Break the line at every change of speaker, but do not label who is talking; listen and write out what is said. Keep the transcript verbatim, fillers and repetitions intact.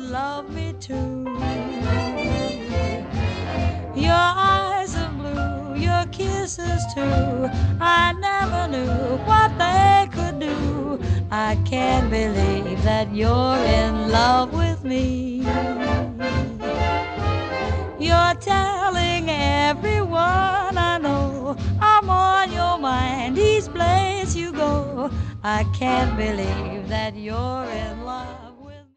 love me too. Your eyes are blue, your kisses too. I never knew what they could do. I can't believe that you're in love with me. You're telling everyone I know I'm on your mind each place you go. I can't believe that you're in love.